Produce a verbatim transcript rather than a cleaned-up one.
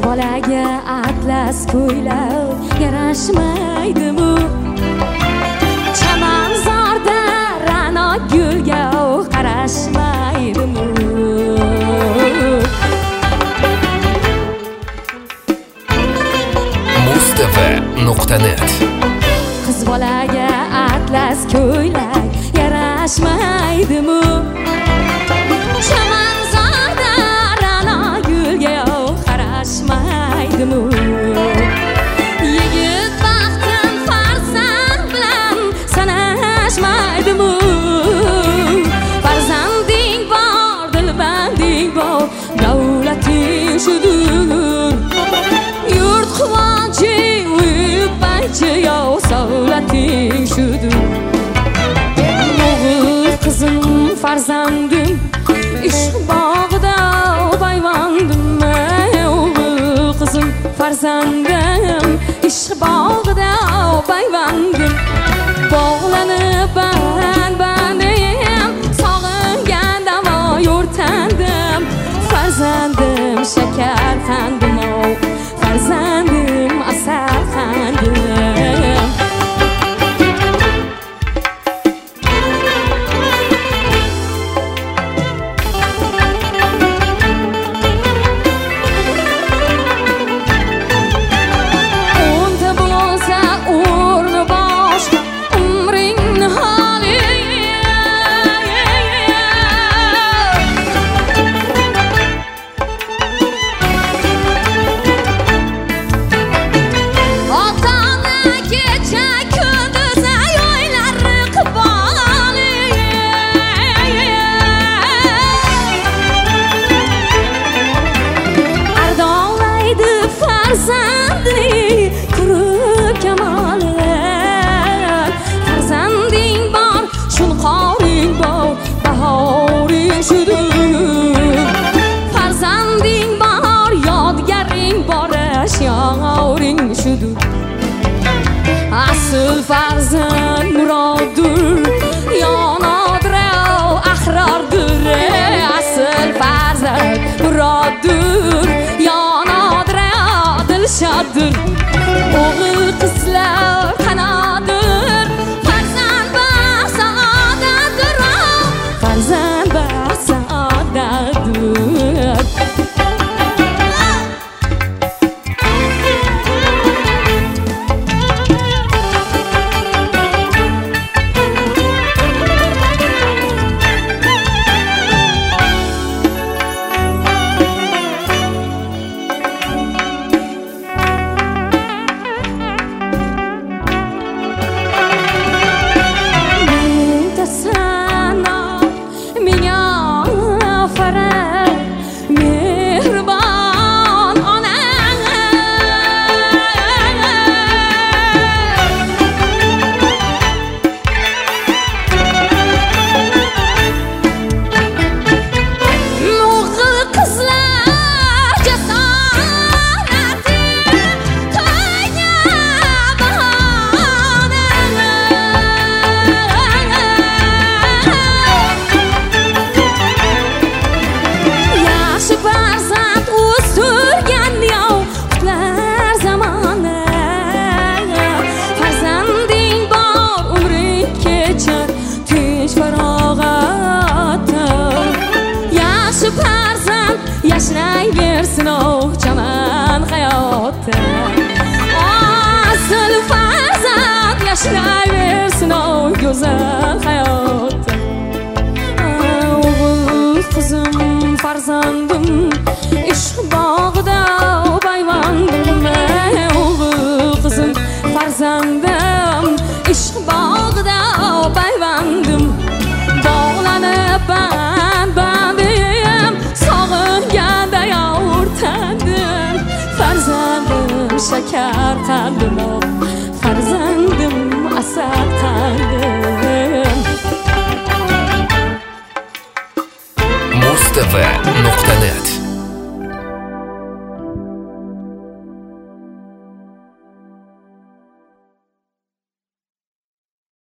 bolaga atlas ko'ylak yarashmaydimi? Chamanzorda ra'no gulga qarashmaydimi? mustafa nuqta net Qiz bolaga atlas ko'ylak yarashmaydimi? Chamanzorda ra'no gulga qarashmaydimi? Yigit baxtin farzand bilan sanashmaydimi? Farzanding bor, dilbanding bor, davlating shudur. Yurt quvonchi, uy baychi, yo'q savlating shudur. O'g'il qizim farzandim, ishq bog'ida bayvandim. O'g'il qizim farzandim, ishq bog'ida bayvandim. Bog'lanib band-bandim, sog'inganda yurtandim. Farzandim shakar qandim, farzandim asal qandim. O'nta bo'lsa o'rni boshqa, umring holi. Otani kecha kunduz ayoylari qiboli. Ardog'laydi farzandni ko'rib kamoli. Farzanding bor, shunqoring bor, bahoring shudur. Farzanding bor, yodgaring bor, ashyoring shudur. Asl farzand muroddur, yonodir ahrordir. Asl farzand muroddur, yonodir dilshoddir. O'g'il qizlar qanodir, farzand baxt saodatdir. Farzand baxt saodatdir. Yashnayversin o'chaman hayotda. Asl farzand yashnayversin go'zal hayotda. O'g'il qizim farzandim,